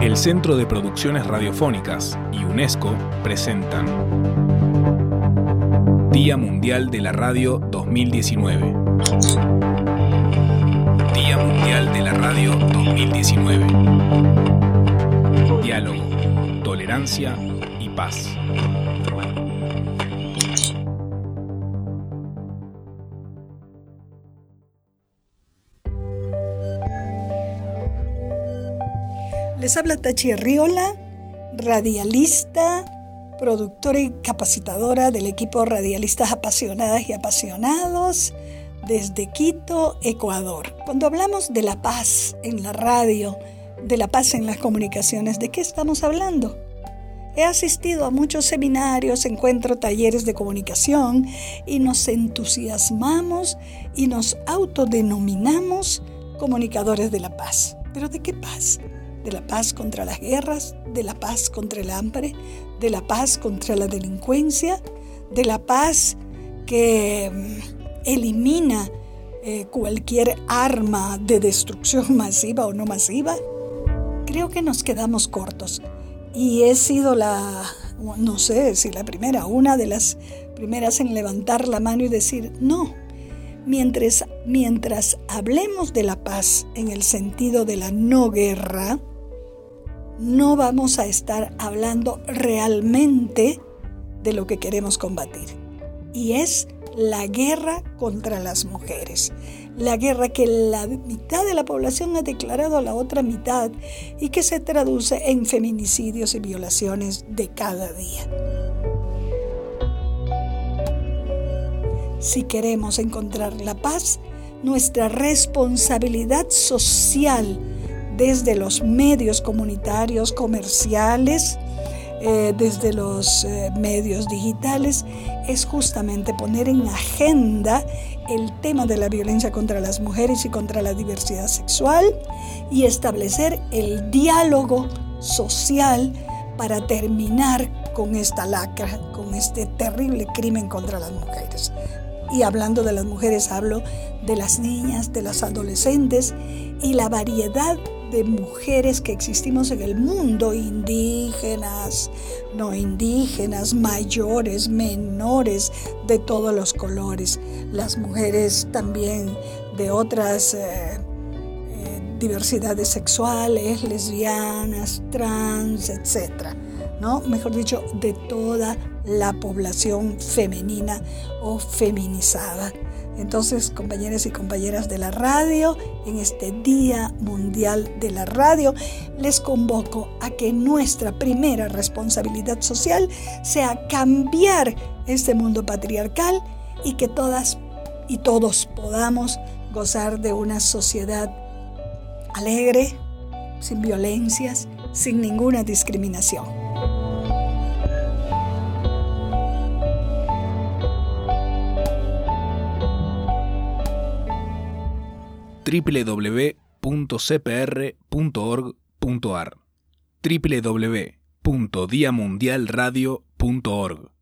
El Centro de Producciones Radiofónicas y UNESCO presentan Día Mundial de la Radio 2019. Día Mundial de la Radio 2019. Diálogo, tolerancia y paz. Les habla Tachi Arriola, radialista, productora y capacitadora del equipo Radialistas Apasionadas y Apasionados desde Quito, Ecuador. Cuando hablamos de la paz en la radio, de la paz en las comunicaciones, ¿de qué estamos hablando? He asistido a muchos seminarios, encuentros, talleres de comunicación y nos entusiasmamos y nos autodenominamos comunicadores de la paz. ¿Pero de qué paz? De la paz contra las guerras, de la paz contra el hambre, de la paz contra la delincuencia, de la paz que elimina cualquier arma de destrucción masiva o no masiva. Creo que nos quedamos cortos y he sido no sé si la primera, una de las primeras en levantar la mano y decir no. Mientras hablemos de la paz en el sentido de la no guerra, no vamos a estar hablando realmente de lo que queremos combatir. Y es la guerra contra las mujeres. La guerra que la mitad de la población ha declarado a la otra mitad y que se traduce en feminicidios y violaciones de cada día. Si queremos encontrar la paz, nuestra responsabilidad social desde los medios comunitarios, comerciales, desde los medios digitales, es justamente poner en agenda el tema de la violencia contra las mujeres y contra la diversidad sexual y establecer el diálogo social para terminar con esta lacra, con este terrible crimen contra las mujeres. Y hablando de las mujeres, hablo de las niñas, de las adolescentes y la variedad de mujeres que existimos en el mundo, indígenas, no indígenas, mayores, menores, de todos los colores. Las mujeres también de otras diversidades sexuales, lesbianas, trans, etc., ¿no? Mejor dicho, de toda la población femenina o feminizada. Entonces, compañeros y compañeras de la radio, en este Día Mundial de la Radio, les convoco a que nuestra primera responsabilidad social sea cambiar este mundo patriarcal y que todas y todos podamos gozar de una sociedad alegre, sin violencias, sin ninguna discriminación. www.cpr.org.ar www.diamundialradio.org